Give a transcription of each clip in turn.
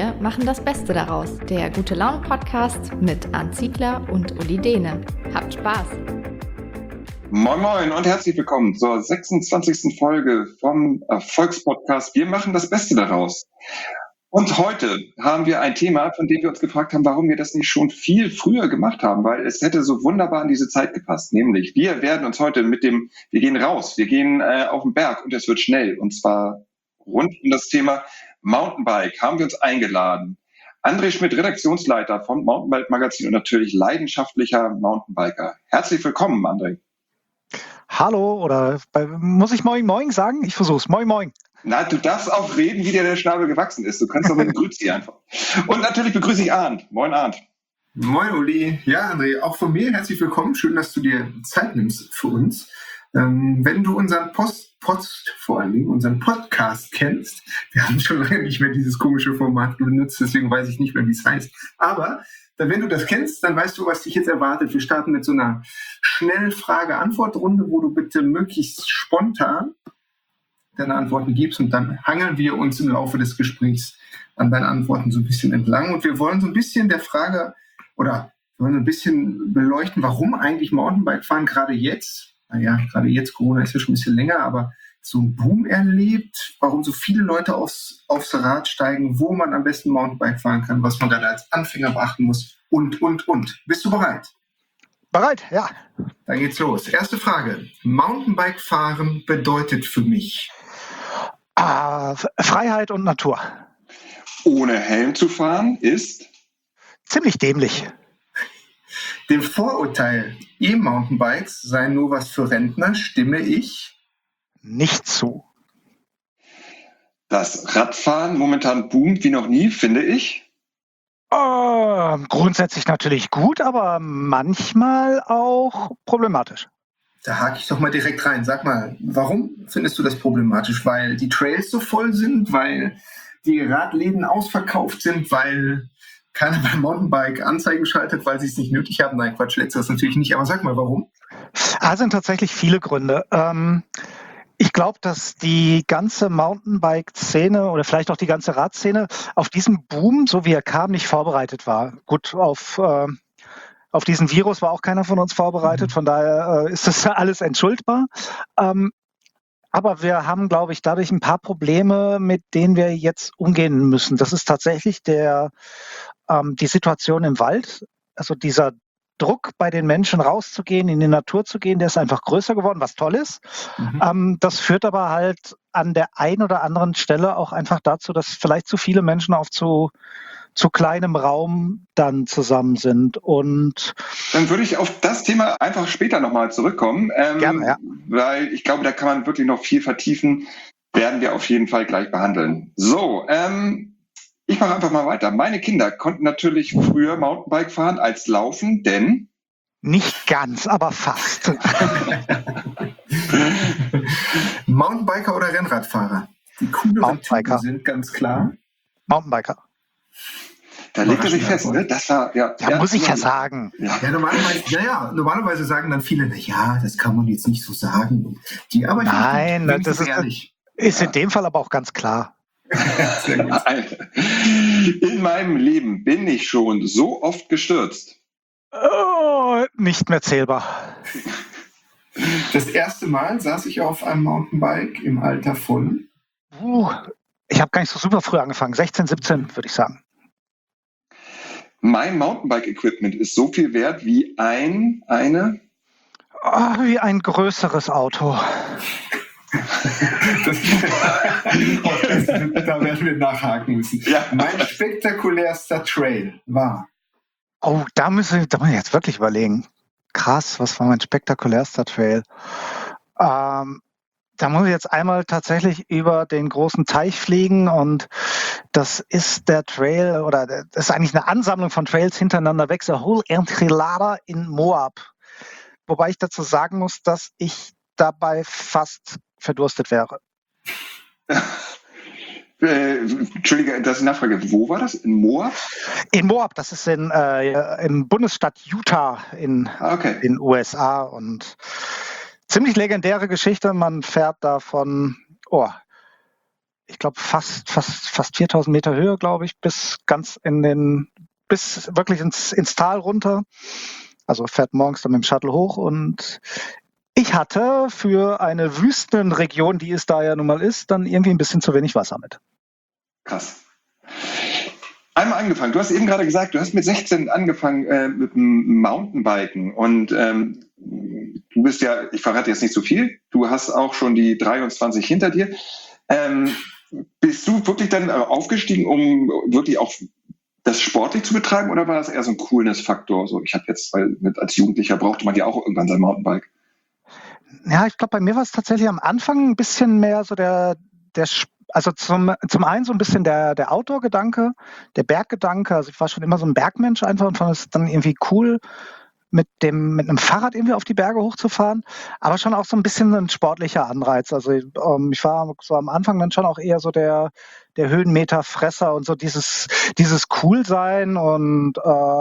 Wir machen das Beste daraus. Der Gute-Laune-Podcast mit Arndt Ziegler und Uli Dehne. Habt Spaß! Moin Moin und herzlich willkommen zur 26. Folge vom Erfolgspodcast. Wir machen das Beste daraus. Und heute haben wir ein Thema, von dem wir uns gefragt haben, warum wir das nicht schon viel früher gemacht haben, weil es hätte so wunderbar in diese Zeit gepasst. Nämlich, wir werden uns heute wir gehen raus, wir gehen auf den Berg und es wird schnell. Und zwar rund um das Thema Mountainbike haben wir uns eingeladen. André Schmidt, Redaktionsleiter von Mountainbike Magazin und natürlich leidenschaftlicher Mountainbiker. Herzlich willkommen, André. Hallo, oder muss ich Moin Moin sagen? Ich versuch's. Moin Moin. Na, du darfst auch reden, wie dir der Schnabel gewachsen ist. Du kannst doch mit Grüezi einfach. Und natürlich begrüße ich Arndt. Moin, Arndt. Moin, Uli. Ja, André, auch von mir herzlich willkommen. Schön, dass du dir Zeit nimmst für uns. Wenn du unseren vor allen Dingen unseren Podcast kennst, wir haben schon lange nicht mehr dieses komische Format benutzt, deswegen weiß ich nicht mehr, wie es heißt. Aber wenn du das kennst, dann weißt du, was dich jetzt erwartet. Wir starten mit so einer Schnellfrage-Antwort-Runde, wo du bitte möglichst spontan deine Antworten gibst und dann hangeln wir uns im Laufe des Gesprächs an deinen Antworten so ein bisschen entlang. Und wir wollen so ein bisschen beleuchten, warum eigentlich Mountainbike-Fahren gerade jetzt, Corona ist ja schon ein bisschen länger, aber so einen Boom erlebt, warum so viele Leute aufs Rad steigen, wo man am besten Mountainbike fahren kann, was man gerade als Anfänger beachten muss und. Bist du bereit? Bereit, ja. Dann geht's los. Erste Frage. Mountainbike fahren bedeutet für mich? Freiheit und Natur. Ohne Helm zu fahren ist? Ziemlich dämlich. Dem Vorurteil, E-Mountainbikes seien nur was für Rentner, stimme ich? Nicht zu. Das Radfahren momentan boomt wie noch nie, finde ich? Grundsätzlich natürlich gut, aber manchmal auch problematisch. Da hake ich doch mal direkt rein. Sag mal, warum findest du das problematisch? Weil die Trails so voll sind, weil die Radläden ausverkauft sind, weil keiner beim Mountainbike Anzeigen schaltet, weil sie es nicht nötig haben? Nein, Quatsch, letzteres natürlich nicht. Aber sag mal, warum? Sind tatsächlich viele Gründe. Ich glaube, dass die ganze Mountainbike-Szene oder vielleicht auch die ganze Radszene auf diesen Boom, so wie er kam, nicht vorbereitet war. Gut, auf diesen Virus war auch keiner von uns vorbereitet, von daher ist das alles entschuldbar. Aber wir haben, glaube ich, dadurch ein paar Probleme, mit denen wir jetzt umgehen müssen. Das ist tatsächlich die Situation im Wald, also dieser Druck bei den Menschen rauszugehen, in die Natur zu gehen, der ist einfach größer geworden, was toll ist. Das führt aber halt an der einen oder anderen Stelle auch einfach dazu, dass vielleicht zu viele Menschen auf zu kleinem Raum dann zusammen sind. Und dann würde ich auf das Thema einfach später nochmal zurückkommen. Gerne, ja. Weil ich glaube, da kann man wirklich noch viel vertiefen. Werden wir auf jeden Fall gleich behandeln. So, ich mache einfach mal weiter. Meine Kinder konnten natürlich früher Mountainbike fahren als laufen, denn... Nicht ganz, aber fast. Mountainbiker oder Rennradfahrer? Die cooleren Typen sind ganz klar. Mountainbiker. Da legt er sich fest, ne? Das war, ja, muss ich ja sagen. Ja, normalerweise sagen dann viele, das kann man jetzt nicht so sagen. Nein, das ist in dem Fall aber auch ganz klar. In meinem Leben bin ich schon so oft gestürzt. Nicht mehr zählbar. Das erste Mal saß ich auf einem Mountainbike im Alter von? Ich habe gar nicht so super früh angefangen. 16, 17 würde ich sagen. Mein Mountainbike-Equipment ist so viel wert wie wie ein größeres Auto. Da werden wir nachhaken müssen. Ja. Mein spektakulärster Trail war? Da muss ich jetzt wirklich überlegen. Krass, was war mein spektakulärster Trail? Da muss ich jetzt einmal tatsächlich über den großen Teich fliegen und das ist der Trail, oder das ist eigentlich eine Ansammlung von Trails hintereinander weg, der Whole Enchilada in Moab. Wobei ich dazu sagen muss, dass ich dabei fast verdurstet wäre. Entschuldige, das ist eine Nachfrage. Wo war das? In Moab? In Moab, das ist im Bundesstaat Utah in den USA und ziemlich legendäre Geschichte. Man fährt da von ich glaube, fast 4.000 Meter Höhe, glaube ich, bis wirklich ins Tal runter. Also fährt morgens dann mit dem Shuttle hoch und ich hatte für eine Wüstenregion, die es da ja nun mal ist, dann irgendwie ein bisschen zu wenig Wasser mit. Krass. Einmal angefangen. Du hast eben gerade gesagt, du hast mit 16 angefangen mit dem Mountainbiken und du bist ja, ich verrate jetzt nicht so viel, du hast auch schon die 23 hinter dir. Bist du wirklich dann aufgestiegen, um wirklich auch das sportlich zu betreiben oder war das eher so ein Coolness-Faktor? So, ich habe jetzt, weil als Jugendlicher brauchte man ja auch irgendwann sein Mountainbike. Ja, ich glaube, bei mir war es tatsächlich am Anfang ein bisschen mehr so also zum einen so ein bisschen der Outdoor-Gedanke, der Berggedanke. Also ich war schon immer so ein Bergmensch einfach und fand es dann irgendwie cool, mit einem Fahrrad irgendwie auf die Berge hochzufahren, aber schon auch so ein bisschen ein sportlicher Anreiz. Also ich war so am Anfang dann schon auch eher so der Höhenmeterfresser und so dieses Coolsein und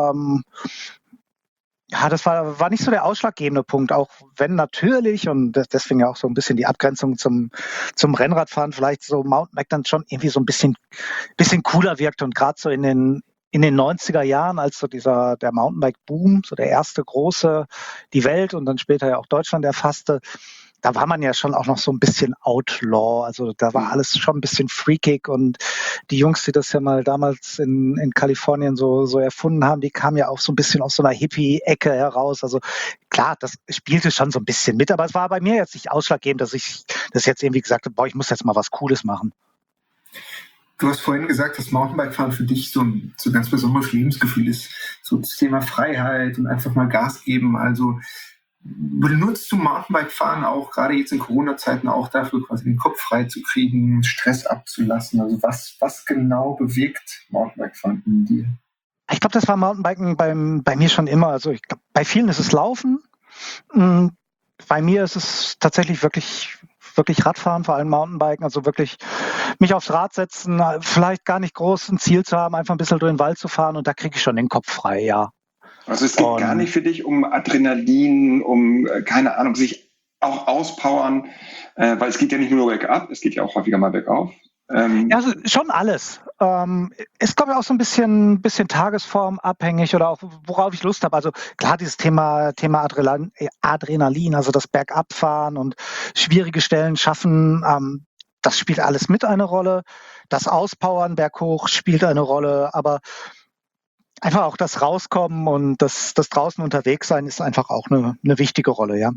ja, das war nicht so der ausschlaggebende Punkt, auch wenn natürlich, und deswegen ja auch so ein bisschen die Abgrenzung zum Rennradfahren, vielleicht so Mountainbike dann schon irgendwie so ein bisschen cooler wirkte und gerade so in den 90er Jahren, als so der Mountainbike-Boom, so der erste große, die Welt und dann später ja auch Deutschland erfasste, da war man ja schon auch noch so ein bisschen Outlaw, also da war alles schon ein bisschen freakig und die Jungs, die das ja mal damals in Kalifornien so erfunden haben, die kamen ja auch so ein bisschen aus so einer Hippie-Ecke heraus, also klar, das spielte schon so ein bisschen mit, aber es war bei mir jetzt nicht ausschlaggebend, dass ich das jetzt irgendwie gesagt habe, boah, ich muss jetzt mal was Cooles machen. Du hast vorhin gesagt, dass Mountainbike-Fahren für dich so ein ganz besonderes Lebensgefühl ist, so das Thema Freiheit und einfach mal Gas geben, also benutzt du Mountainbike-Fahren auch gerade jetzt in Corona-Zeiten auch dafür, quasi den Kopf frei zu kriegen, Stress abzulassen? Also was genau bewirkt Mountainbike-Fahren in dir? Ich glaube, das war Mountainbiken bei mir schon immer. Also ich glaube, bei vielen ist es Laufen. Bei mir ist es tatsächlich wirklich Radfahren, vor allem Mountainbiken. Also wirklich mich aufs Rad setzen, vielleicht gar nicht groß ein Ziel zu haben, einfach ein bisschen durch den Wald zu fahren und da kriege ich schon den Kopf frei, ja. Also es geht gar nicht für dich um Adrenalin, um, keine Ahnung, sich auch auspowern, weil es geht ja nicht nur bergab, es geht ja auch häufiger mal bergauf. Ja, also schon alles. Ist, glaube ich, auch so ein bisschen tagesformabhängig oder auch, worauf ich Lust habe. Also klar, dieses Thema Adrenalin, also das Bergabfahren und schwierige Stellen schaffen, das spielt alles mit eine Rolle. Das Auspowern berghoch spielt eine Rolle, aber einfach auch das Rauskommen und das draußen unterwegs sein ist einfach auch eine wichtige Rolle, ja.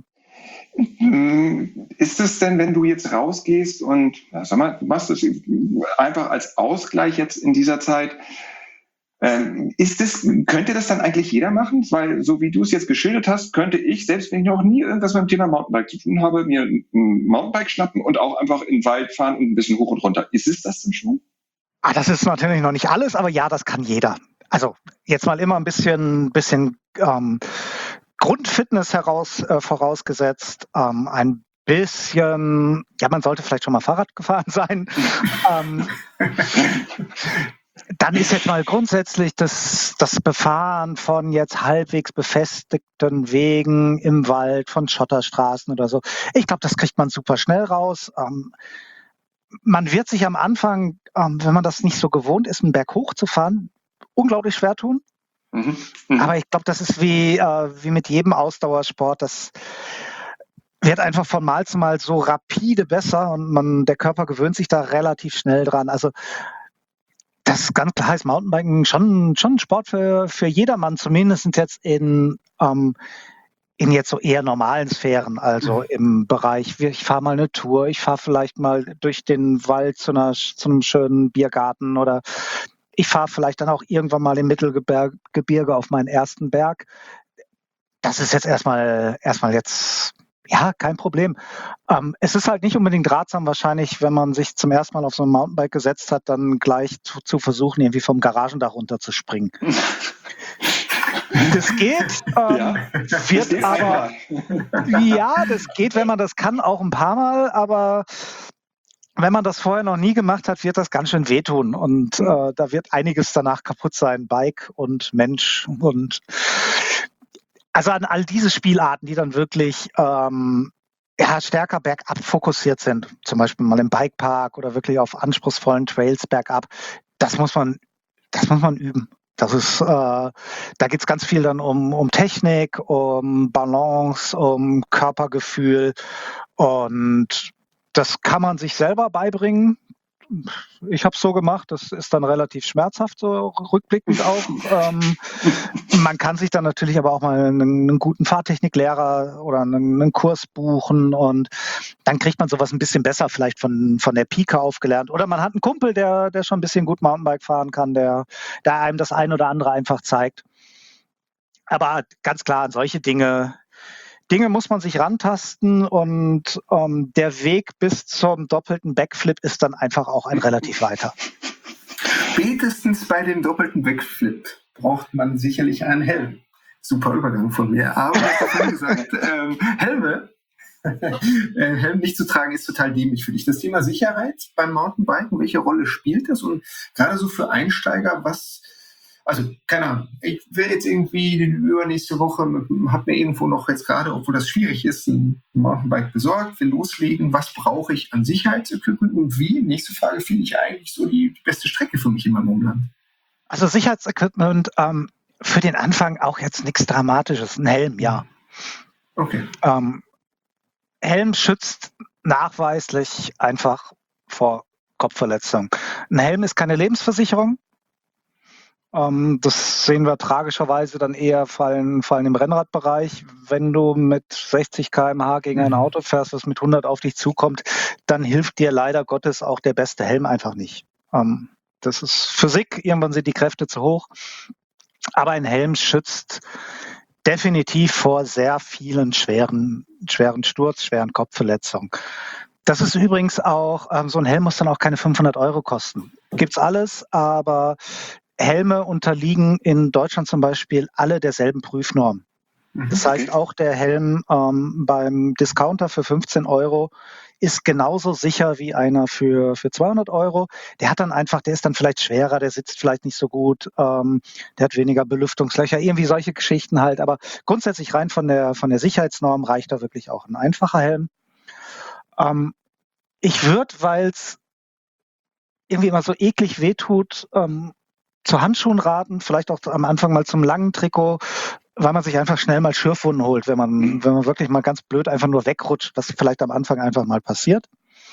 Ist es denn, wenn du jetzt rausgehst und sag mal, du machst das einfach als Ausgleich jetzt in dieser Zeit, könnte das dann eigentlich jeder machen? Weil so wie du es jetzt geschildert hast, könnte ich, selbst wenn ich noch nie irgendwas mit dem Thema Mountainbike zu tun habe, mir ein Mountainbike schnappen und auch einfach in den Wald fahren und ein bisschen hoch und runter. Ist es das denn schon? Das ist natürlich noch nicht alles, aber ja, das kann jeder. Also jetzt mal immer ein bisschen Grundfitness vorausgesetzt, ein bisschen, ja, man sollte vielleicht schon mal Fahrrad gefahren sein. Dann ist jetzt mal grundsätzlich das Befahren von jetzt halbwegs befestigten Wegen im Wald, von Schotterstraßen oder so. Ich glaube, das kriegt man super schnell raus. Man wird sich am Anfang, wenn man das nicht so gewohnt ist, einen Berg hochzufahren, unglaublich schwer tun. Aber ich glaube, das ist wie mit jedem Ausdauersport. Das wird einfach von Mal zu Mal so rapide besser und der Körper gewöhnt sich da relativ schnell dran. Also das ganz klar ist Mountainbiken schon ein Sport für jedermann, zumindest jetzt in jetzt so eher normalen Sphären, also im Bereich, ich fahre mal eine Tour, ich fahre vielleicht mal durch den Wald zu einem schönen Biergarten oder ich fahre vielleicht dann auch irgendwann mal im Mittelgebirge auf meinen ersten Berg. Das ist jetzt erstmal jetzt, ja, kein Problem. Es ist halt nicht unbedingt ratsam wahrscheinlich, wenn man sich zum ersten Mal auf so ein Mountainbike gesetzt hat, dann gleich zu versuchen, irgendwie vom Garagendach runterzuspringen. Das geht, das geht, wenn man das kann, auch ein paar Mal, aber wenn man das vorher noch nie gemacht hat, wird das ganz schön wehtun und da wird einiges danach kaputt sein, Bike und Mensch und also an all diese Spielarten, die dann wirklich ja, stärker bergab fokussiert sind, zum Beispiel mal im Bikepark oder wirklich auf anspruchsvollen Trails bergab, das muss man üben. Das ist, da geht es ganz viel dann um Technik, um Balance, um Körpergefühl und das kann man sich selber beibringen. Ich habe es so gemacht, das ist dann relativ schmerzhaft, so rückblickend auch. Man kann sich dann natürlich aber auch mal einen guten Fahrtechniklehrer oder einen Kurs buchen und dann kriegt man sowas ein bisschen besser vielleicht von der Pike aufgelernt. Oder man hat einen Kumpel, der schon ein bisschen gut Mountainbike fahren kann, der einem das ein oder andere einfach zeigt. Aber ganz klar, an solche Dinge muss man sich rantasten und der Weg bis zum doppelten Backflip ist dann einfach auch ein relativ weiter. Spätestens bei dem doppelten Backflip braucht man sicherlich einen Helm. Super Übergang von mir. Aber du hast ja vorhin gesagt, Helm nicht zu tragen ist total dämlich für dich. Das Thema Sicherheit beim Mountainbiken, welche Rolle spielt das? Und gerade so für Einsteiger, also, keine Ahnung, ich will jetzt irgendwie übernächste Woche, habe mir irgendwo noch jetzt gerade, obwohl das schwierig ist, ein Mountainbike besorgt, will loslegen. Was brauche ich an Sicherheitsequipment und wie? Nächste Frage, finde ich eigentlich so die beste Strecke für mich in meinem Umland. Also Sicherheitsequipment, für den Anfang auch jetzt nichts Dramatisches. Ein Helm, ja. Okay. Helm schützt nachweislich einfach vor Kopfverletzung. Ein Helm ist keine Lebensversicherung. Das sehen wir tragischerweise dann eher fallen im Rennradbereich. Wenn du mit 60 km/h gegen ein Auto fährst, das mit 100 auf dich zukommt, dann hilft dir leider Gottes auch der beste Helm einfach nicht. Das ist Physik, irgendwann sind die Kräfte zu hoch. Aber ein Helm schützt definitiv vor sehr vielen schweren Sturz, schweren Kopfverletzungen. Das ist übrigens auch, so ein Helm muss dann auch keine 500 € kosten. Gibt's alles, aber Helme unterliegen in Deutschland zum Beispiel alle derselben Prüfnorm. Das heißt, auch der Helm beim Discounter für 15 € ist genauso sicher wie einer für 200 €. Der ist dann vielleicht schwerer, der sitzt vielleicht nicht so gut, der hat weniger Belüftungslöcher, irgendwie solche Geschichten halt. Aber grundsätzlich rein von der Sicherheitsnorm reicht da wirklich auch ein einfacher Helm. Ich würde, weil es irgendwie immer so eklig wehtut, zu Handschuhen raten, vielleicht auch am Anfang mal zum langen Trikot, weil man sich einfach schnell mal Schürfwunden holt, wenn man wirklich mal ganz blöd einfach nur wegrutscht, was vielleicht am Anfang einfach mal passiert.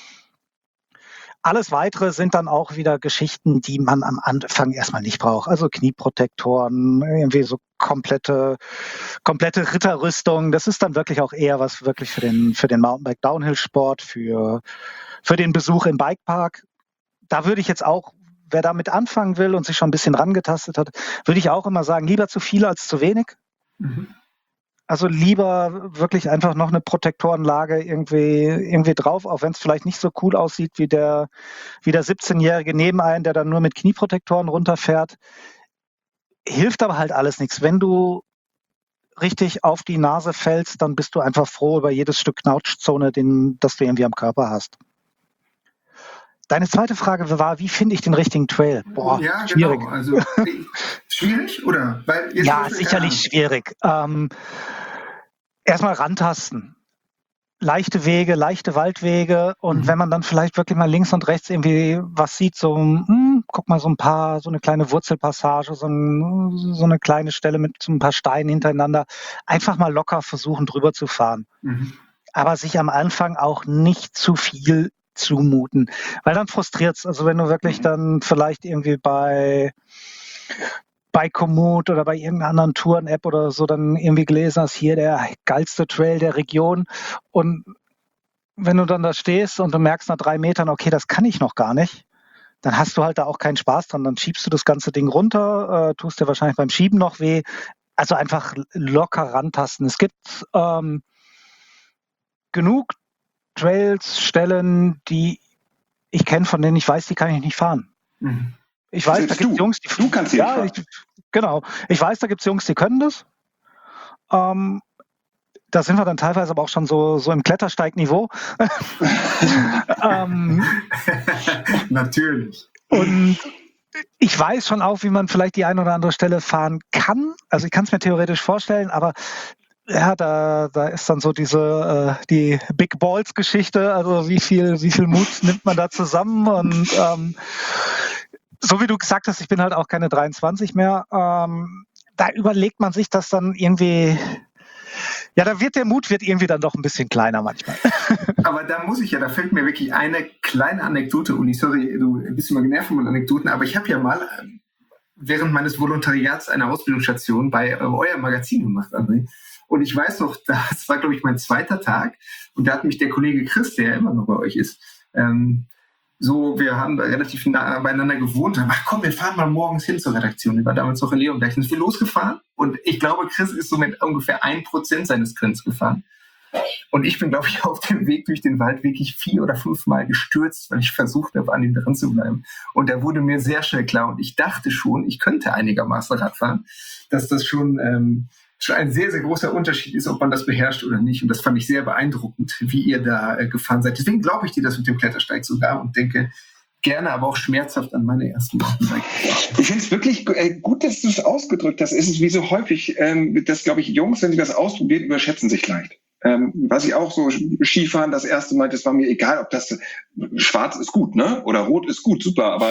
Alles Weitere sind dann auch wieder Geschichten, die man am Anfang erstmal nicht braucht. Also Knieprotektoren, irgendwie so komplette Ritterrüstung. Das ist dann wirklich auch eher was wirklich für den Mountainbike-Downhill-Sport, für den Besuch im Bikepark. Da würde ich jetzt auch, wer damit anfangen will und sich schon ein bisschen rangetastet hat, würde ich auch immer sagen, lieber zu viel als zu wenig. Also lieber wirklich einfach noch eine Protektorenlage irgendwie drauf, auch wenn es vielleicht nicht so cool aussieht wie der 17-Jährige neben einem, der dann nur mit Knieprotektoren runterfährt. Hilft aber halt alles nichts. Wenn du richtig auf die Nase fällst, dann bist du einfach froh über jedes Stück Knautschzone, das du irgendwie am Körper hast. Deine zweite Frage war, wie finde ich den richtigen Trail? Boah, ja, schwierig. Genau. Also, schwierig, oder? Ja, sicherlich schwierig. Erstmal rantasten. Leichte Wege, leichte Waldwege und wenn man dann vielleicht wirklich mal links und rechts irgendwie was sieht, guck mal so eine kleine Wurzelpassage, so eine kleine Stelle mit so ein paar Steinen hintereinander, einfach mal locker versuchen drüber zu fahren. Aber sich am Anfang auch nicht zu viel zumuten, weil dann frustriert's. Also wenn du wirklich dann vielleicht irgendwie bei Komoot oder bei irgendeiner anderen Touren-App oder so dann irgendwie gelesen hast, hier der geilste Trail der Region und wenn du dann da stehst und du merkst nach 3 Metern, okay, das kann ich noch gar nicht, dann hast du halt da auch keinen Spaß dran. Dann schiebst du das ganze Ding runter, tust dir wahrscheinlich beim Schieben noch weh. Also einfach locker rantasten. Es gibt genug Trails, Stellen, die ich kenne, von denen ich weiß, die kann ich nicht fahren. Ich weiß, da gibt es Jungs, du kannst nicht fahren. Genau. Ich weiß, da gibt es Jungs, die können das. Da sind wir dann teilweise aber auch schon so im Klettersteigniveau. Natürlich. Und ich weiß schon auch, wie man vielleicht die eine oder andere Stelle fahren kann. Also ich kann es mir theoretisch vorstellen, aber ja, da ist dann so die Big Balls Geschichte, also wie viel Mut nimmt man da zusammen und so wie du gesagt hast, ich bin halt auch keine 23 mehr, da überlegt man sich das dann irgendwie, ja, der Mut wird irgendwie dann doch ein bisschen kleiner manchmal. Aber da fällt mir wirklich eine kleine Anekdote, Uli, sorry, du bist immer genervt von Anekdoten, aber ich habe ja mal während meines Volontariats eine Ausbildungsstation bei eurem Magazin gemacht, André. Und ich weiß noch, das war, glaube ich, mein 2. Tag. Und da hat mich der Kollege Chris, der ja immer noch bei euch ist, wir haben relativ nah beieinander gewohnt. Ach komm, wir fahren mal morgens hin zur Redaktion. Ich war damals noch in Leon. Gleich sind wir losgefahren. Und ich glaube, Chris ist so mit ungefähr 1% seines Grenzes gefahren. Und ich bin, glaube ich, auf dem Weg durch den Wald wirklich 4 oder 5 Mal gestürzt, weil ich versucht habe, an ihm dran zu bleiben. Und da wurde mir sehr schnell klar, und ich dachte schon, ich könnte einigermaßen Rad fahren, dass das schon ein sehr, sehr großer Unterschied ist, ob man das beherrscht oder nicht. Und das fand ich sehr beeindruckend, wie ihr da gefahren seid. Deswegen glaube ich dir das mit dem Klettersteig sogar und denke gerne, aber auch schmerzhaft an meine ersten Mountainbike. Ich finde es wirklich gut, dass du es ausgedrückt hast. Es ist wie so häufig, dass, glaube ich, Jungs, wenn sie das ausprobieren, überschätzen sich leicht. Was ich auch so Skifahren das erste Mal, das war mir egal, ob das schwarz ist gut, ne? Oder rot ist gut, super, aber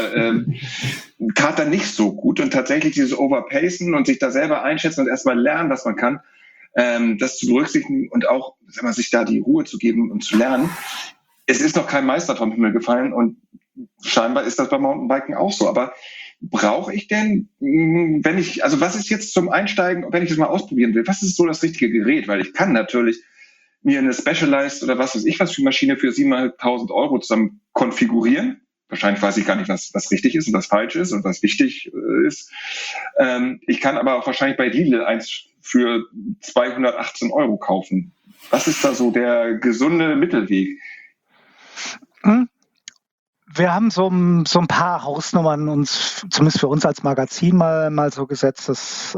Kater nicht so gut. Und tatsächlich dieses Overpacen und sich da selber einschätzen und erstmal lernen, was man kann, das zu berücksichtigen und auch, sich da die Ruhe zu geben und zu lernen. Es ist noch kein Meister vom Himmel gefallen und scheinbar ist das beim Mountainbiken auch so. Aber brauche ich denn, was ist jetzt zum Einsteigen, wenn ich das mal ausprobieren will, was ist so das richtige Gerät? Weil ich kann natürlich mir eine Specialized oder was weiß ich was für Maschine für 7.500 Euro zusammen konfigurieren. Wahrscheinlich weiß ich gar nicht, was richtig ist und was falsch ist und was wichtig ist. Ich kann aber auch wahrscheinlich bei Lidl eins für 218 Euro kaufen. Was ist da so der gesunde Mittelweg? Wir haben so ein paar Hausnummern uns, zumindest für uns als Magazin mal so gesetzt. Das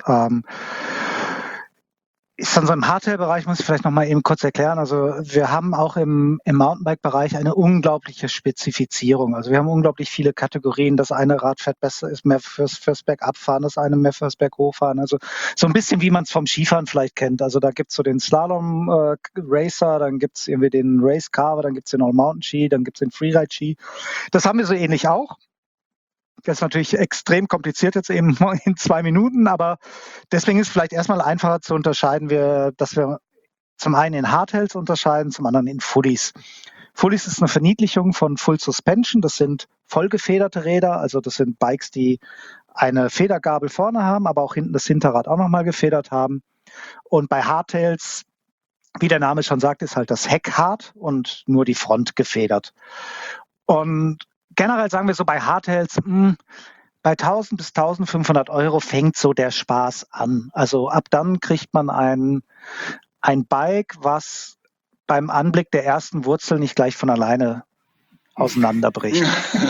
ist dann so im Hardtail-Bereich, muss ich vielleicht noch mal eben kurz erklären. Also wir haben auch im Mountainbike-Bereich eine unglaubliche Spezifizierung. Also wir haben unglaublich viele Kategorien. Das eine Rad fährt besser, ist mehr fürs Bergabfahren, das eine mehr fürs Berghochfahren. Also so ein bisschen, wie man es vom Skifahren vielleicht kennt. Also da gibt's so den Slalom-Racer, dann gibt's irgendwie den Race-Carver, dann gibt's den All-Mountain-Ski, dann gibt's den Freeride-Ski. Das haben wir so ähnlich auch. Das ist natürlich extrem kompliziert jetzt eben in 2 Minuten, aber deswegen ist es vielleicht erstmal einfacher zu unterscheiden, dass wir zum einen in Hardtails unterscheiden, zum anderen in Fullies. Fullies ist eine Verniedlichung von Full Suspension. Das sind vollgefederte Räder, also das sind Bikes, die eine Federgabel vorne haben, aber auch hinten das Hinterrad auch nochmal gefedert haben. Und bei Hardtails, wie der Name schon sagt, ist halt das Heck hart und nur die Front gefedert. Und generell sagen wir so bei Hardtails, bei 1.000 bis 1.500 Euro fängt so der Spaß an. Also ab dann kriegt man ein Bike, was beim Anblick der ersten Wurzel nicht gleich von alleine auseinanderbricht.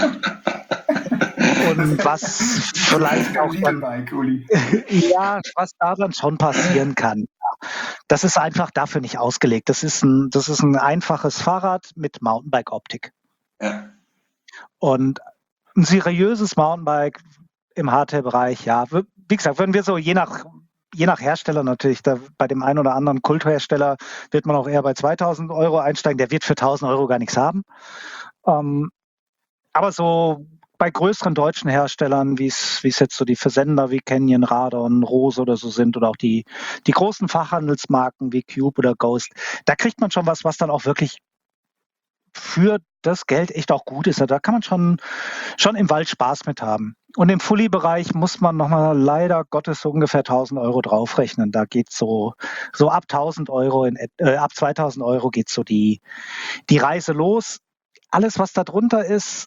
Und was vielleicht auch dann, ja, was da dann schon passieren kann. Das ist einfach dafür nicht ausgelegt. Das ist ein einfaches Fahrrad mit Mountainbike-Optik. Ja. Und ein seriöses Mountainbike im Hardtail-Bereich, ja, wie gesagt, würden wir so je nach Hersteller natürlich, bei dem einen oder anderen Kulthersteller wird man auch eher bei 2.000 Euro einsteigen, der wird für 1.000 Euro gar nichts haben. Aber so bei größeren deutschen Herstellern, wie es jetzt so die Versender wie Canyon, Radon, Rose oder so sind oder auch die großen Fachhandelsmarken wie Cube oder Ghost, da kriegt man schon was dann auch wirklich für das Geld echt auch gut ist. Da kann man schon im Wald Spaß mit haben. Und im Fully-Bereich muss man nochmal leider Gottes so ungefähr 1.000 Euro draufrechnen. Da geht's so ab 1.000 Euro, ab 2.000 Euro geht so die Reise los. Alles, was da drunter ist,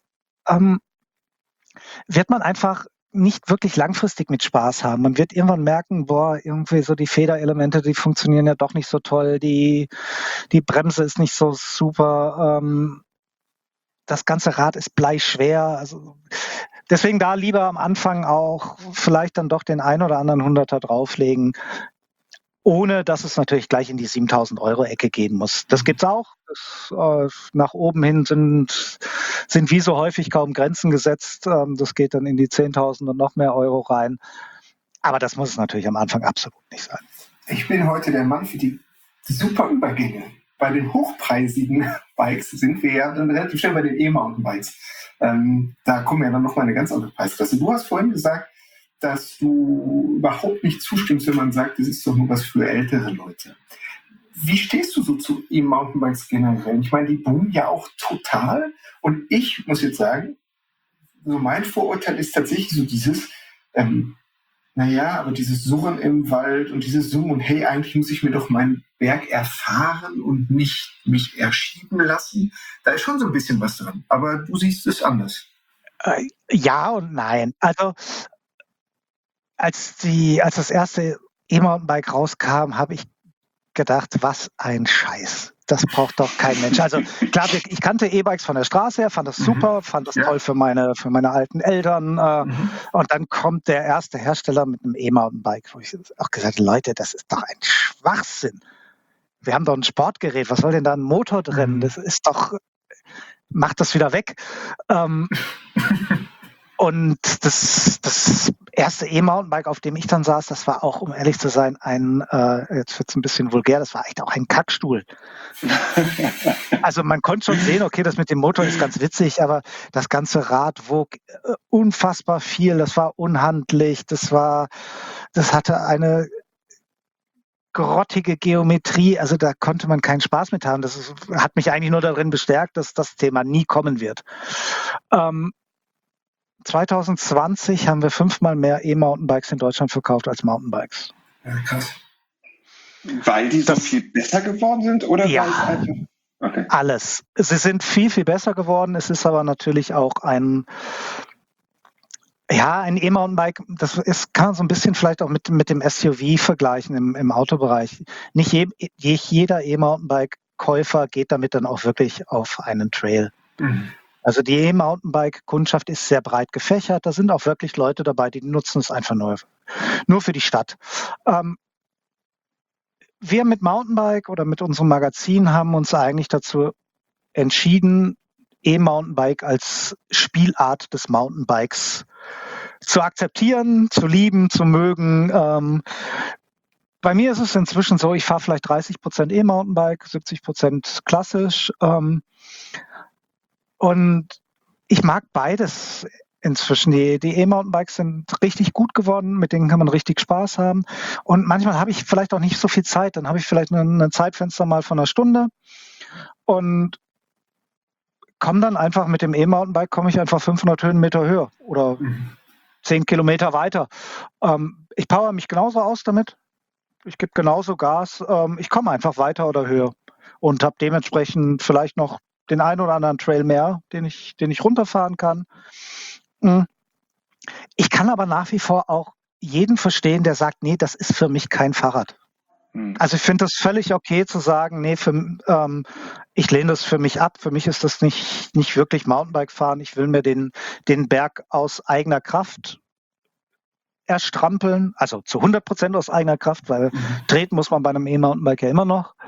wird man einfach nicht wirklich langfristig mit Spaß haben. Man wird irgendwann merken, irgendwie so die Federelemente, die funktionieren ja doch nicht so toll, die Bremse ist nicht so super, das ganze Rad ist bleischwer. Also deswegen da lieber am Anfang auch vielleicht dann doch den ein oder anderen Hunderter drauflegen, ohne dass es natürlich gleich in die 7.000 Euro Ecke gehen muss. Das gibt's auch. Nach oben hin sind wie so häufig kaum Grenzen gesetzt. Das geht dann in die 10.000 und noch mehr Euro rein. Aber das muss es natürlich am Anfang absolut nicht sein. Ich bin heute der Mann für die super Übergänge. Bei den hochpreisigen Bikes sind wir ja dann relativ schnell bei den E-Mountainbikes. Da kommen ja dann nochmal eine ganz andere Preisklasse. Du hast vorhin gesagt, dass du überhaupt nicht zustimmst, wenn man sagt, das ist doch nur was für ältere Leute. Wie stehst du so zu E-Mountainbikes generell? Ich meine, die boomen ja auch total. Und ich muss jetzt sagen, so mein Vorurteil ist tatsächlich so dieses, aber dieses Surren im Wald und dieses Summen und hey, eigentlich muss ich mir doch meinen Berg erfahren und nicht mich erschieben lassen. Da ist schon so ein bisschen was dran. Aber du siehst es anders. Ja und nein. Also als das erste E-Mountainbike rauskam, habe ich gedacht, was ein Scheiß. Das braucht doch kein Mensch. Also klar, ich kannte E-Bikes von der Straße her, fand das super, fand das toll für meine alten Eltern. Und dann kommt der erste Hersteller mit einem E-Mountainbike, wo ich auch gesagt habe, Leute, das ist doch ein Schwachsinn. Wir haben doch ein Sportgerät, was soll denn da ein Motor drin? Das ist doch, macht das wieder weg. Und das erste E-Mountainbike, auf dem ich dann saß, das war auch, um ehrlich zu sein, jetzt wird es ein bisschen vulgär, das war echt auch ein Kackstuhl. Also man konnte schon sehen, okay, das mit dem Motor ist ganz witzig, aber das ganze Rad wog unfassbar viel, das war unhandlich, das hatte eine grottige Geometrie, also da konnte man keinen Spaß mit haben. Das hat mich eigentlich nur darin bestärkt, dass das Thema nie kommen wird. 2020 haben wir 5-mal mehr E-Mountainbikes in Deutschland verkauft als Mountainbikes. Ja, krass. Weil die so viel besser geworden sind? Oder ja, weil es einfach... Okay. Alles. Sie sind viel, viel besser geworden. Es ist aber natürlich auch ein E-Mountainbike, kann man so ein bisschen vielleicht auch mit dem SUV vergleichen im Autobereich. Nicht jeder E-Mountainbike-Käufer geht damit dann auch wirklich auf einen Trail. Also die E-Mountainbike-Kundschaft ist sehr breit gefächert. Da sind auch wirklich Leute dabei, die nutzen es einfach nur für die Stadt. Wir mit Mountainbike oder mit unserem Magazin haben uns eigentlich dazu entschieden, E-Mountainbike als Spielart des Mountainbikes zu akzeptieren, zu lieben, zu mögen. Bei mir ist es inzwischen so, ich fahre vielleicht 30% E-Mountainbike, 70% klassisch. Und ich mag beides inzwischen. Die E-Mountainbikes sind richtig gut geworden, mit denen kann man richtig Spaß haben. Und manchmal habe ich vielleicht auch nicht so viel Zeit, dann habe ich vielleicht ein Zeitfenster mal von einer Stunde und komme dann einfach mit dem E-Mountainbike, komme ich einfach 500 Höhenmeter höher oder 10 Kilometer weiter. Ich power mich genauso aus damit. Ich gebe genauso Gas. Ich komme einfach weiter oder höher und habe dementsprechend vielleicht noch den einen oder anderen Trail mehr, den ich runterfahren kann. Ich kann aber nach wie vor auch jeden verstehen, der sagt, nee, das ist für mich kein Fahrrad. Also ich finde das völlig okay zu sagen, nee, ich lehne das für mich ab. Für mich ist das nicht wirklich Mountainbike fahren. Ich will mir den Berg aus eigener Kraft erstrampeln, also zu 100% aus eigener Kraft, weil treten muss man bei einem E-Mountainbike ja immer noch.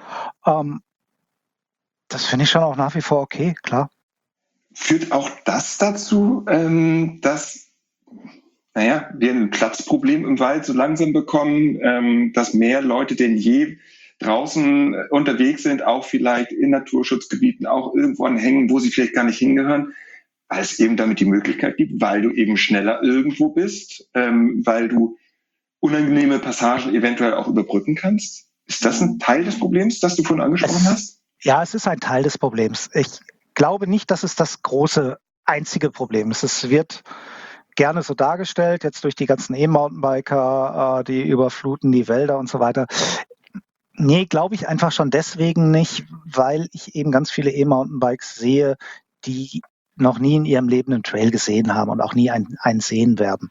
Das finde ich schon auch nach wie vor okay, klar. Führt auch das dazu, dass wir ein Platzproblem im Wald so langsam bekommen, dass mehr Leute denn je draußen unterwegs sind, auch vielleicht in Naturschutzgebieten, auch irgendwo hängen, wo sie vielleicht gar nicht hingehören, weil es eben damit die Möglichkeit gibt, weil du eben schneller irgendwo bist, weil du unangenehme Passagen eventuell auch überbrücken kannst. Ist das ein Teil des Problems, das du vorhin angesprochen hast? Ja, es ist ein Teil des Problems. Ich glaube nicht, dass es das große, einzige Problem ist. Es wird gerne so dargestellt, jetzt durch die ganzen E-Mountainbiker, die überfluten die Wälder und so weiter. Nee, glaube ich einfach schon deswegen nicht, weil ich eben ganz viele E-Mountainbikes sehe, die noch nie in ihrem Leben einen Trail gesehen haben und auch nie einen sehen werden.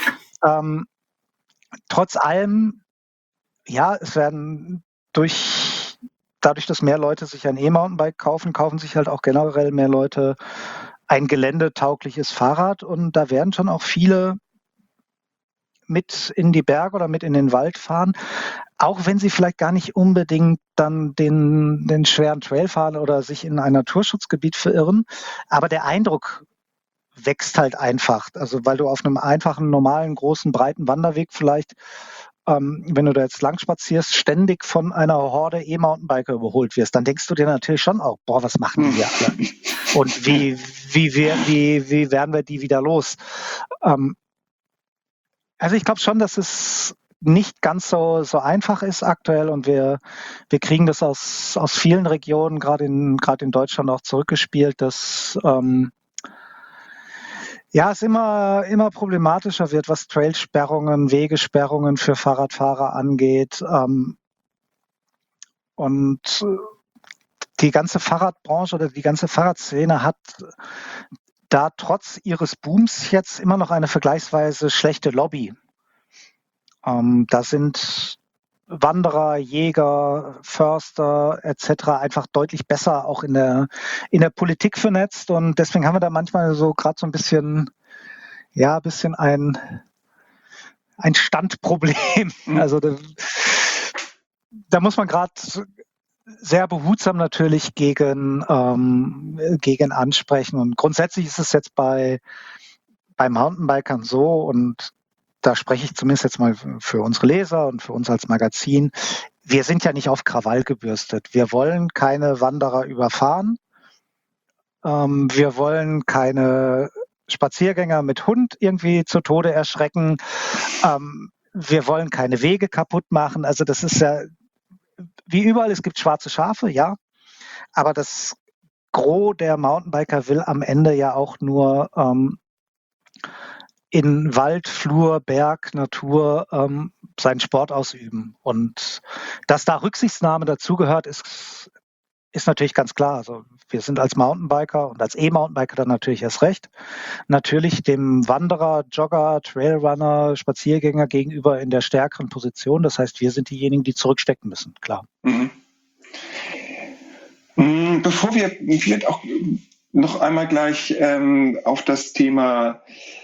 Trotz allem, ja, es werden dadurch, dass mehr Leute sich ein E-Mountainbike kaufen sich halt auch generell mehr Leute ein geländetaugliches Fahrrad und da werden schon auch viele mit in die Berge oder mit in den Wald fahren, auch wenn sie vielleicht gar nicht unbedingt dann den schweren Trail fahren oder sich in ein Naturschutzgebiet verirren, aber der Eindruck wächst halt einfach, also weil du auf einem einfachen, normalen, großen, breiten Wanderweg vielleicht wenn du da jetzt lang spazierst, ständig von einer Horde E-Mountainbiker überholt wirst, dann denkst du dir natürlich schon auch, boah, was machen die hier alle? Und wie werden wir die wieder los? Also ich glaube schon, dass es nicht ganz so einfach ist aktuell, und wir kriegen das aus vielen Regionen, gerade in Deutschland auch zurückgespielt, dass es immer problematischer wird, was Trailsperrungen, Wegesperrungen für Fahrradfahrer angeht. Und die ganze Fahrradbranche oder die ganze Fahrradszene hat da trotz ihres Booms jetzt immer noch eine vergleichsweise schlechte Lobby. Da sind Wanderer, Jäger, Förster etc. einfach deutlich besser auch in der Politik vernetzt, und deswegen haben wir da manchmal so gerade so ein bisschen ein Standproblem. Also da muss man gerade sehr behutsam natürlich gegen ansprechen, und grundsätzlich ist es jetzt bei Mountainbikern so, und da spreche ich zumindest jetzt mal für unsere Leser und für uns als Magazin: Wir sind ja nicht auf Krawall gebürstet. Wir wollen keine Wanderer überfahren. Wir wollen keine Spaziergänger mit Hund irgendwie zu Tode erschrecken. Wir wollen keine Wege kaputt machen. Also das ist ja wie überall, es gibt schwarze Schafe, ja. Aber das Gros der Mountainbiker will am Ende ja auch nur in Wald, Flur, Berg, Natur seinen Sport ausüben. Und dass da Rücksichtnahme dazugehört, ist natürlich ganz klar. Also wir sind als Mountainbiker und als E-Mountainbiker dann natürlich erst recht natürlich dem Wanderer, Jogger, Trailrunner, Spaziergänger gegenüber in der stärkeren Position. Das heißt, wir sind diejenigen, die zurückstecken müssen, klar. Mhm. Bevor wir vielleicht auch noch einmal gleich auf das Thema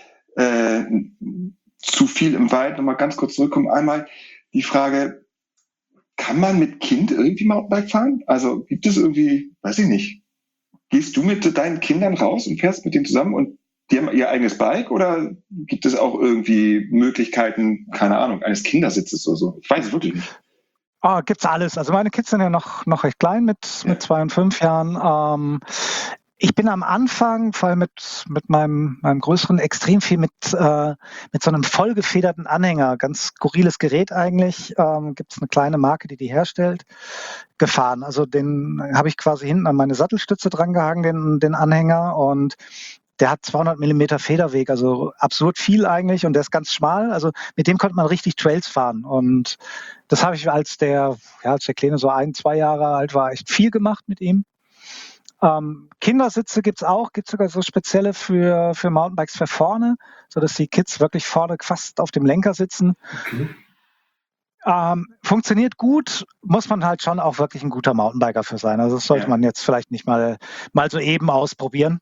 zu viel im Wald nochmal ganz kurz zurückkommen. Einmal die Frage: Kann man mit Kind irgendwie Mountainbike fahren? Also gibt es irgendwie, weiß ich nicht, gehst du mit deinen Kindern raus und fährst mit denen zusammen und die haben ihr eigenes Bike, oder gibt es auch irgendwie Möglichkeiten, keine Ahnung, eines Kindersitzes oder so? Ich weiß es wirklich nicht. Gibt's alles. Also meine Kids sind ja noch recht klein mit 2 und 5 Jahren. Ich bin am Anfang, vor allem mit meinem Größeren, extrem viel mit so einem vollgefederten Anhänger, ganz skurriles Gerät eigentlich, gibt es eine kleine Marke, die herstellt, gefahren. Also den habe ich quasi hinten an meine Sattelstütze drangehangen, den Anhänger, und der hat 200 Millimeter Federweg, also absurd viel eigentlich, und der ist ganz schmal. Also mit dem konnte man richtig Trails fahren, und das habe ich, als der Kleine so 1-2 Jahre alt war, echt viel gemacht mit ihm. Kindersitze gibt sogar so spezielle für Mountainbikes für vorne, sodass die Kids wirklich vorne fast auf dem Lenker sitzen. Okay. Funktioniert gut, muss man halt schon auch wirklich ein guter Mountainbiker für sein. Also das sollte man jetzt vielleicht nicht mal so eben ausprobieren.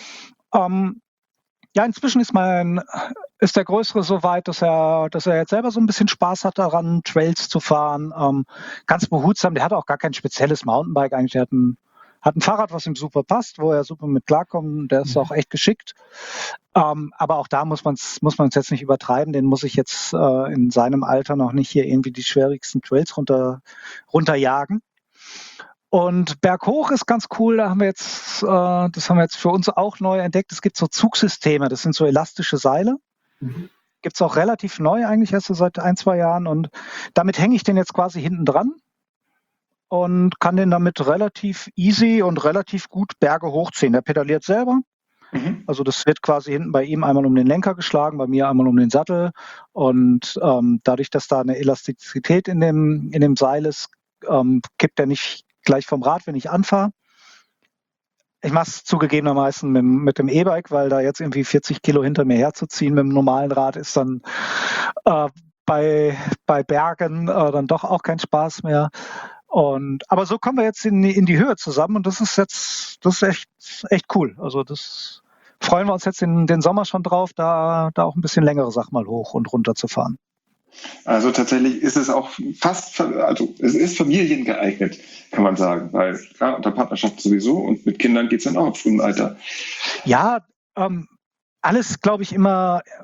Inzwischen ist der Größere so weit, dass er jetzt selber so ein bisschen Spaß hat daran, Trails zu fahren. Ganz behutsam, der hat auch gar kein spezielles Mountainbike eigentlich, der hat ein Fahrrad, was ihm super passt, wo er super mit klarkommt. Der ist auch echt geschickt. Aber auch da muss man es jetzt nicht übertreiben. Den muss ich jetzt in seinem Alter noch nicht hier irgendwie die schwierigsten Trails runterjagen. Und berghoch ist ganz cool. Das haben wir jetzt für uns auch neu entdeckt. Es gibt so Zugsysteme. Das sind so elastische Seile. Gibt es auch relativ neu eigentlich, erst so seit 1-2 Jahren. Und damit hänge ich den jetzt quasi hinten dran und kann den damit relativ easy und relativ gut Berge hochziehen. Der pedaliert selber. Also das wird quasi hinten bei ihm einmal um den Lenker geschlagen, bei mir einmal um den Sattel. Und dadurch, dass da eine Elastizität in dem Seil ist, kippt er nicht gleich vom Rad, wenn ich anfahre. Ich mache es zugegebenermaßen mit dem E-Bike, weil da jetzt irgendwie 40 Kilo hinter mir herzuziehen mit dem normalen Rad ist dann bei Bergen dann doch auch kein Spaß mehr. Aber so kommen wir jetzt in die Höhe zusammen, und das ist echt cool. Also das freuen wir uns jetzt in den Sommer schon drauf, da auch ein bisschen längere Sachen mal hoch und runter zu fahren. Also tatsächlich ist es auch es ist familiengeeignet, kann man sagen, weil klar, unter Partnerschaft sowieso, und mit Kindern geht es dann auch im frühen Alter. Ja, alles, glaube ich, immer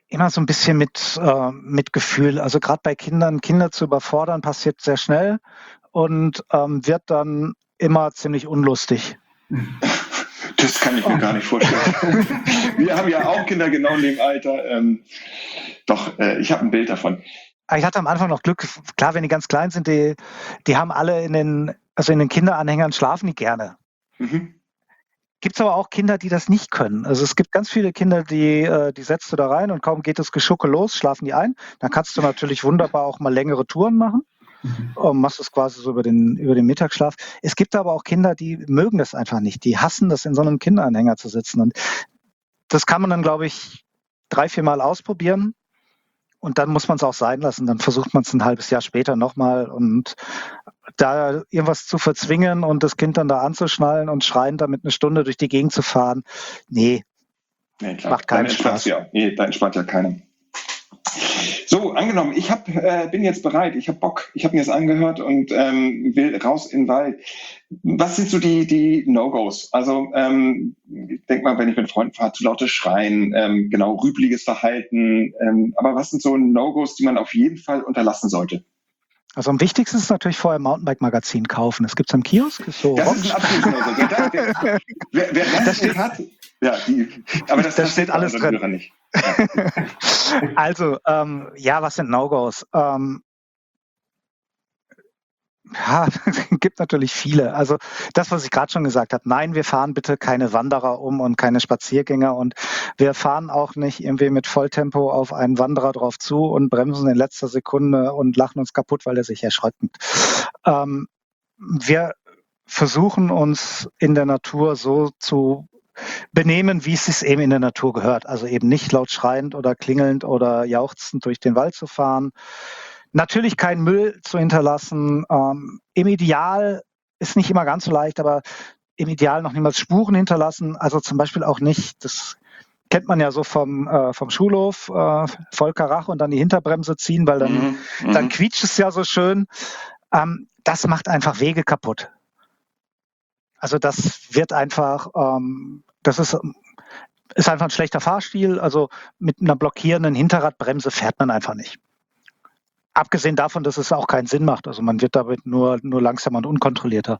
immer so ein bisschen mit Gefühl. Also gerade bei Kindern, Kinder zu überfordern, passiert sehr schnell und wird dann immer ziemlich unlustig. Das kann ich mir gar nicht vorstellen. Wir haben ja auch Kinder genau in dem Alter. Ich habe ein Bild davon. Ich hatte am Anfang noch Glück. Klar, wenn die ganz klein sind, die haben alle in den Kinderanhängern schlafen die gerne. Mhm. Gibt es aber auch Kinder, die das nicht können. Also es gibt ganz viele Kinder, die setzt du da rein und kaum geht das Geschucke los, schlafen die ein. Dann kannst du natürlich wunderbar auch mal längere Touren machen. Machst es quasi so über den Mittagsschlaf. Es gibt aber auch Kinder, die mögen das einfach nicht. Die hassen das, in so einem Kinderanhänger zu sitzen. Und das kann man dann, glaube ich, 3-4 Mal ausprobieren. Und dann muss man es auch sein lassen. Dann versucht man es ein halbes Jahr später nochmal. Und da irgendwas zu verzwingen und das Kind dann da anzuschnallen und schreiend damit eine Stunde durch die Gegend zu fahren, nee klar, macht keinen Spaß. Da entspannt ja keiner. So, angenommen, ich bin jetzt bereit, ich habe Bock, ich habe mir das angehört und will raus in den Wald. Was sind so die No-Gos? Also ich denke mal, wenn ich mit Freunden fahre, zu lautes Schreien, rüpeliges Verhalten. Aber was sind so No-Gos, die man auf jeden Fall unterlassen sollte? Also am wichtigsten ist natürlich vorher ein Mountainbike-Magazin kaufen. Das gibt es am Kiosk. Das ist ein absolutes No-Go. Wer das nicht hat, aber das steht alles drin. Nicht. Ja. Also, was sind No-Gos? Gibt natürlich viele. Also das, was ich gerade schon gesagt habe, nein, wir fahren bitte keine Wanderer und keine Spaziergänger und wir fahren auch nicht irgendwie mit Volltempo auf einen Wanderer drauf zu und bremsen in letzter Sekunde und lachen uns kaputt, weil er sich erschreckt. Wir versuchen uns in der Natur so zu benehmen, wie es sich eben in der Natur gehört. Also eben nicht laut schreiend oder klingelnd oder jauchzend durch den Wald zu fahren. Natürlich keinen Müll zu hinterlassen. Im Ideal ist nicht immer ganz so leicht, aber im Ideal noch niemals Spuren hinterlassen. Also zum Beispiel auch nicht, das kennt man ja so vom Schulhof, voll Karacho und dann die Hinterbremse ziehen, weil dann quietscht es ja so schön. Das macht einfach Wege kaputt. Also das wird einfach, das ist einfach ein schlechter Fahrstil. Also mit einer blockierenden Hinterradbremse fährt man einfach nicht. Abgesehen davon, dass es auch keinen Sinn macht. Also man wird damit nur langsamer und unkontrollierter.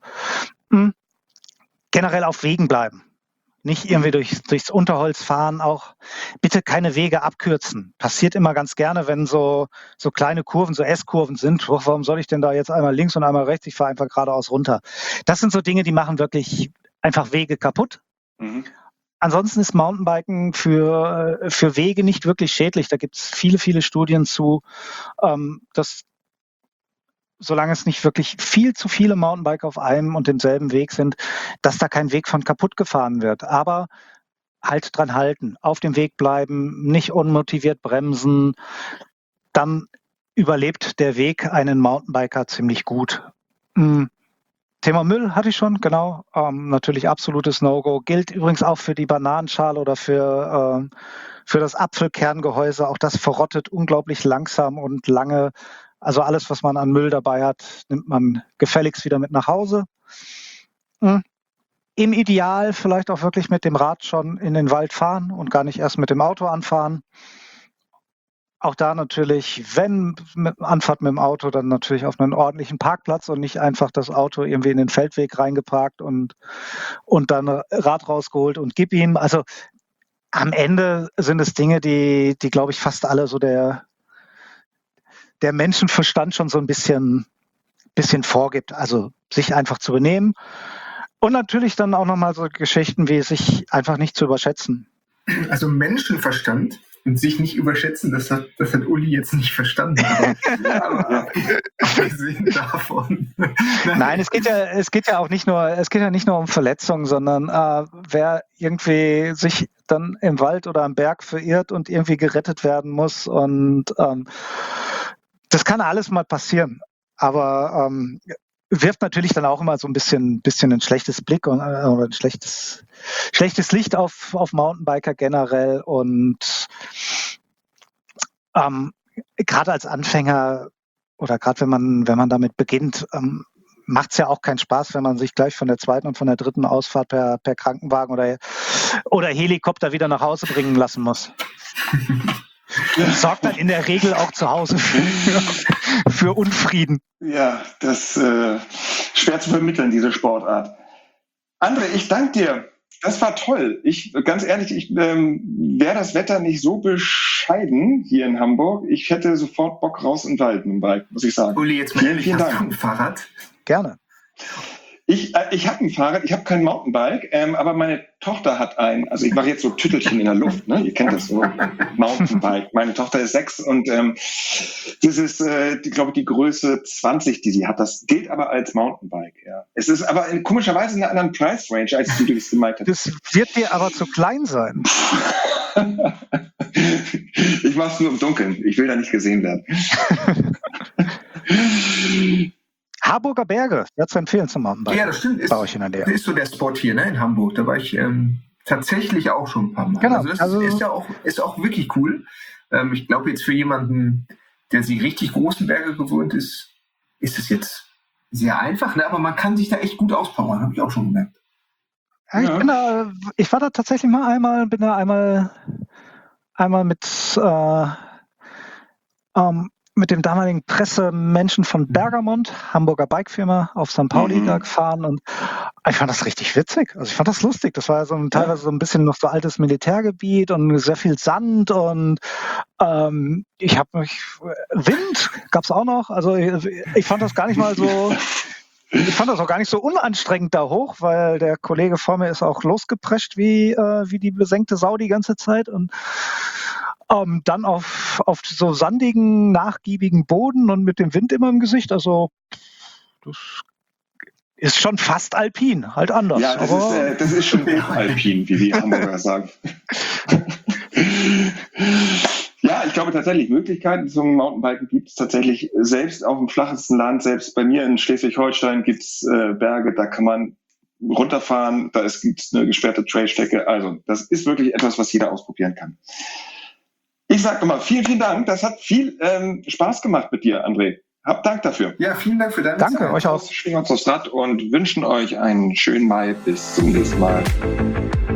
Generell auf Wegen bleiben. Nicht irgendwie durchs Unterholz fahren. Auch bitte keine Wege abkürzen. Passiert immer ganz gerne, wenn so kleine Kurven, so S-Kurven sind. Warum soll ich denn da jetzt einmal links und einmal rechts? Ich fahre einfach geradeaus runter. Das sind so Dinge, die machen wirklich einfach Wege kaputt. Mhm. Ansonsten ist Mountainbiken für Wege nicht wirklich schädlich. Da gibt es viele, viele Studien zu, dass solange es nicht wirklich viel zu viele Mountainbiker auf einem und demselben Weg sind, dass da kein Weg von kaputt gefahren wird. Aber halt dran halten, auf dem Weg bleiben, nicht unmotiviert bremsen. Dann überlebt der Weg einen Mountainbiker ziemlich gut. Thema Müll hatte ich schon, genau. Natürlich absolutes No-Go. Gilt übrigens auch für die Bananenschale oder für das Apfelkerngehäuse. Auch das verrottet unglaublich langsam und lange. Also alles, was man an Müll dabei hat, nimmt man gefälligst wieder mit nach Hause. Im Ideal vielleicht auch wirklich mit dem Rad schon in den Wald fahren und gar nicht erst mit dem Auto anfahren. Auch da natürlich, wenn Anfahrt mit dem Auto, dann natürlich auf einen ordentlichen Parkplatz und nicht einfach das Auto irgendwie in den Feldweg reingeparkt und dann Rad rausgeholt und gib ihm. Also am Ende sind es Dinge, die glaube ich, fast alle so der Menschenverstand schon so ein bisschen vorgibt. Also sich einfach zu benehmen. Und natürlich dann auch nochmal so Geschichten wie sich einfach nicht zu überschätzen. Also Menschenverstand und sich nicht überschätzen, das hat Uli jetzt nicht verstanden. Aber abgesehen davon. Nein, es geht ja nicht nur um Verletzungen, sondern wer irgendwie sich dann im Wald oder am Berg verirrt und irgendwie gerettet werden muss und das kann alles mal passieren. Aber wirft natürlich dann auch immer so ein bisschen ein schlechtes Blick oder ein schlechtes Licht auf Mountainbiker generell und gerade als Anfänger oder gerade wenn man damit beginnt, macht es ja auch keinen Spaß, wenn man sich gleich von der zweiten und von der dritten Ausfahrt per Krankenwagen oder Helikopter wieder nach Hause bringen lassen muss. sorgt dann in der Regel auch zu Hause für Unfrieden. Ja, das schwer zu vermitteln, diese Sportart. André, ich danke dir. Das war toll. Ganz ehrlich, wäre das Wetter nicht so bescheiden hier in Hamburg, ich hätte sofort Bock raus in den Wald mit dem Bike, muss ich sagen. Uli, jetzt mal ehrlich, hast du ein Fahrrad? Gerne. Ich habe ein Fahrrad, ich habe kein Mountainbike, aber meine Tochter hat ein, also ich mache jetzt so Tüttelchen in der Luft, ne? Ihr kennt das so, Mountainbike. Meine Tochter ist 6 und das ist, glaube ich, die Größe 20, die sie hat. Das gilt aber als Mountainbike, ja. Es ist aber komischerweise in einer anderen Price-Range, als du das gemeint hast. Das wird dir aber zu klein sein. Ich mache es nur im Dunkeln, ich will da nicht gesehen werden. Harburger Berge, wäre zu empfehlen zum Mountainbike. Ja, das stimmt. Bei euch in der Nähe. Ist so der Spot hier, ne, in Hamburg. Da war ich tatsächlich auch schon ein paar Mal. Genau, also das ist auch wirklich cool. Ich glaube jetzt für jemanden, der sich richtig großen Berge gewohnt ist, ist es jetzt sehr einfach, ne? Aber man kann sich da echt gut auspowern, habe ich auch schon gemerkt. Ja, ich war da tatsächlich mal einmal mit dem damaligen Pressemenschen von Bergamont, Hamburger Bikefirma, auf St. Pauli da gefahren und ich fand das richtig witzig. Also ich fand das lustig. Das war teilweise so ein bisschen noch so altes Militärgebiet und sehr viel Sand und Wind gab's auch noch. Also ich fand das gar nicht mal so. Ich fand das auch gar nicht so unanstrengend da hoch, weil der Kollege vor mir ist auch losgeprescht wie die besenkte Sau die ganze Zeit und dann auf so sandigen, nachgiebigen Boden und mit dem Wind immer im Gesicht. Also das ist schon fast alpin, halt anders. Ja, das ist schon alpin, wie die Hamburger sagen. Ja, ich glaube tatsächlich, Möglichkeiten zum Mountainbiken gibt es tatsächlich selbst auf dem flachesten Land. Selbst bei mir in Schleswig-Holstein gibt es Berge, da kann man runterfahren, da gibt es eine gesperrte Trailstrecke. Also das ist wirklich etwas, was jeder ausprobieren kann. Ich sage nochmal vielen, vielen Dank. Das hat viel Spaß gemacht mit dir, André. Hab Dank dafür. Ja, vielen Dank für deine Zeit. Danke, euch auch. Schwingen wir uns aufs Rad und wünschen euch einen schönen Mai. Bis zum nächsten Mal.